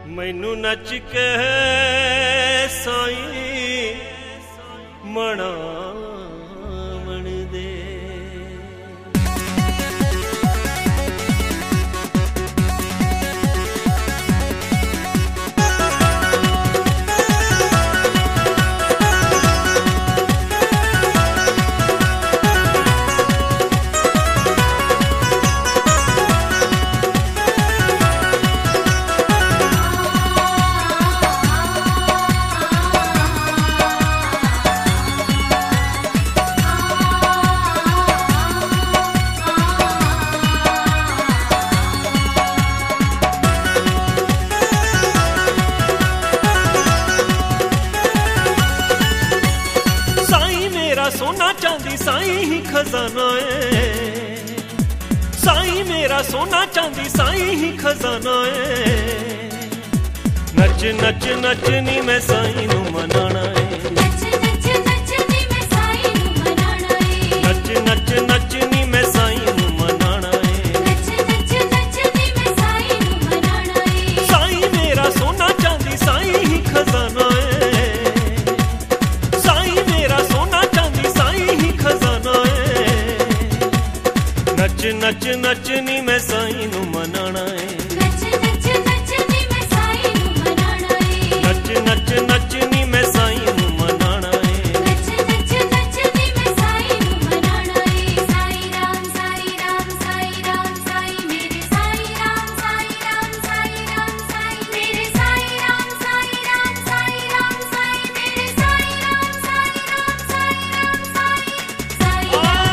मैनू नच के साई मनावण दे। सोना चांदी साई ही खजाना है, साई मेरा सोना चांदी साई ही खजाना है। नच नच नचनी मैं साई नू मनाना है, नच नच नचनी मैं साई नू मनाना है, नच नच नचनी मैं साई नू मनाना है, नच नच नचनी मैं साई नू मनाना है। साई मेरा सोना चांदी साई ही खजाना है, साई मेरा सोना चांदी साई ही खजाना है। नच नच नचनी मैं साई नू मनाना है, नच नच नचनी मैं साई नू मनाना है, नच नच नचनी मैं साई नू मनाना है। नच नच नचनी मैं साई नू मनाना है। साई राम साई राम साई राम साई मेरे साई राम साई राम साई राम साई मेरे साई राम साई राम साई राम साई मेरे साई राम साई राम साई राम साई साई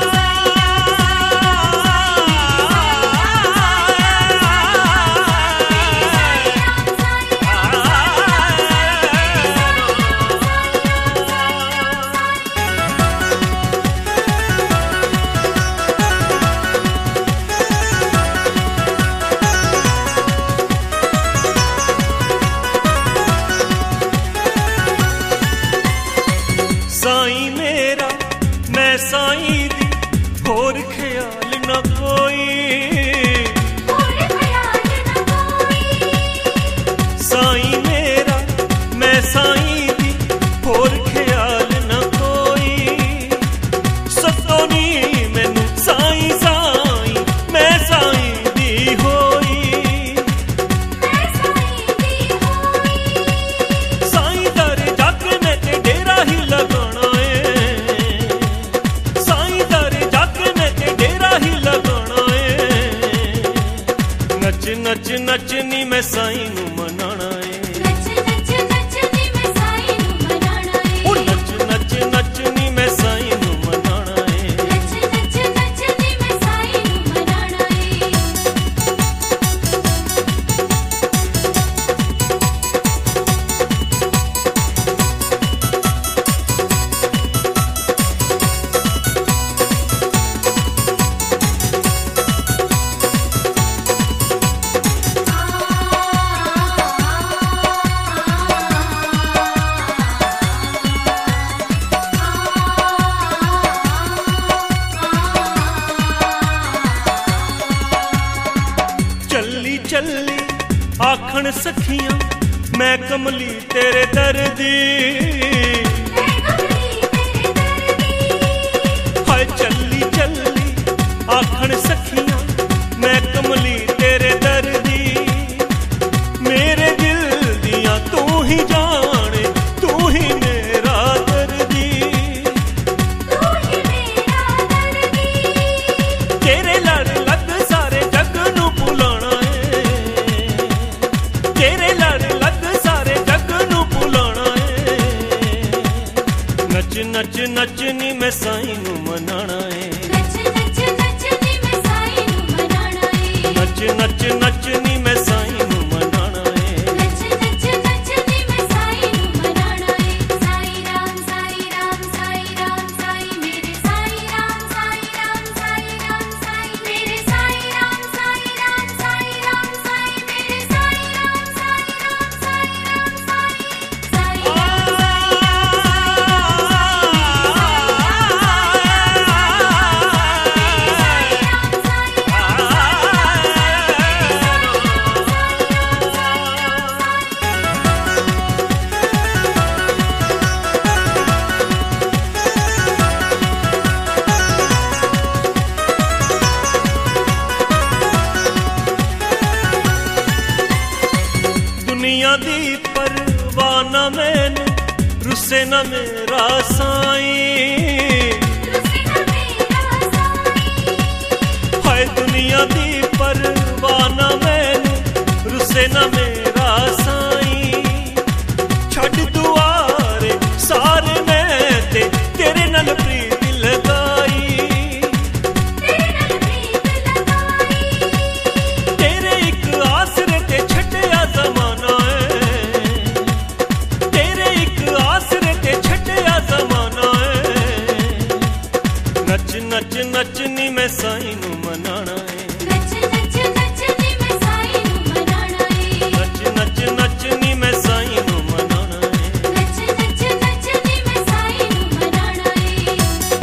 साई मेरा मैं साई दी होर ख्याल न कोई, और ख्याल न कोई। साई मेरा मैं साई दी होर ख्याल न कोई। सतोनी मैनू साई साई मैं साई दी होई, मैं साई दी होई। साई दर जाके मैं ते डेरा ही लगाना है, साई दर जाके मैं ते डेरा ही लगाना है। नच नच नचनी मैं साई नू मनाना है, नच नच नचनी मैं साई नू मनाना है, ओ नच नच नचनी मैं साई नू मनाना है। नच नच नचनी मैं साई नू मनाना है। चली चली आखण सखियां मैं कमली तेरे दर्दी, मैं कमली तेरे दर्दी। हाय चली चली आखण सखियां मैं कमली तेरे दर्दी। मेरे दिल दियां तू ही जाने तू ही मेरा दर्दी, तू ही मेरा दर्दी। तेरे लड़ लग सारे जग नू भुलाना है, तेरे लड़ लग सारे जग नू भुलाना है। नच नच नचनी मैं साई नू मनाना है, नच नच नचनी मैं साई नू मनाना है, नच नच नचनी मैं साई नू मनाना है। नच नच नचनी मैं साई नू मनाना है। साई राम साई राम साई राम साई मेरे साई राम साई राम साई राम साई मेरे साई राम साई राम साई राम साई मेरे साई राम साई राम साई राम साई साई राम साई दुनिया दी परवाह ना मैनू रुसे ना मेरा साईं, हाय दुनिया दी परवाह ना मैनू रुसे ना मेरा साईं। छड़ दुआरे सारे मैं ते तेरे नाल प्रीत लगाई, तेरे एक आसरे ते छड्डिया ज़माना है, तेरे एक आसरे ते छड्डिया ज़माना है। नच नच नच नी मैं साईं नू मनाना है, नच नच नच नी मैं साईं नू मनाना है, नच नच नच नी मैं साईं नू मनाना है। नच नच नच नी मैं साईं नू मनाना है।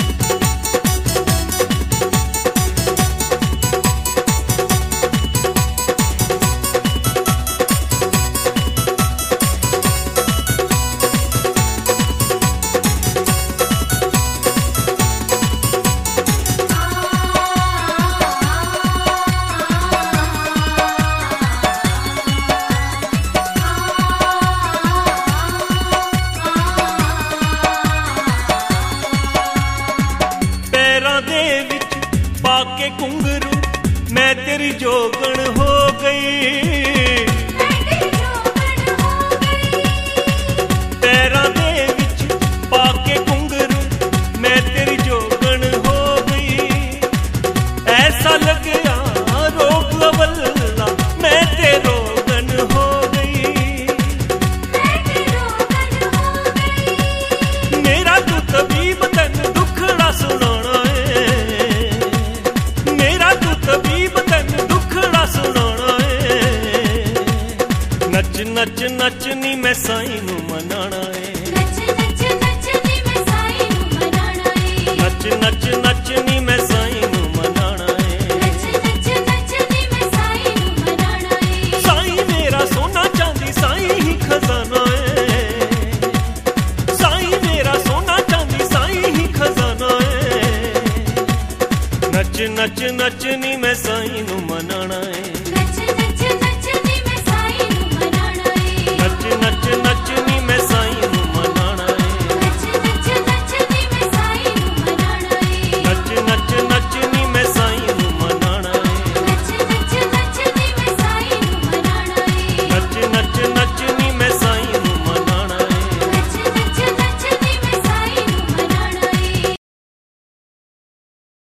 पैरां दे विच पाके घुंघरू मैं तेरी जोगण हो गई, मैं तेरी जोगण हो गई, पैरां दे विच पाके घुंघरू मैं तेरी जोगण हो गई। ऐसा लगया रोग अवल्ला मैं ते रोगन हो गई, मैं तेरी जोगण हो गई। मेरा तू तबीब तैनू दुखड़ा सुनाना है, मेरा तू तबीब तैनू दुखड़ा सुनाना है। नच नच नच नी मैं साईं नू मनाना है, नच नच नच नी मैं साईं नू मनाना है, नच नच नच नी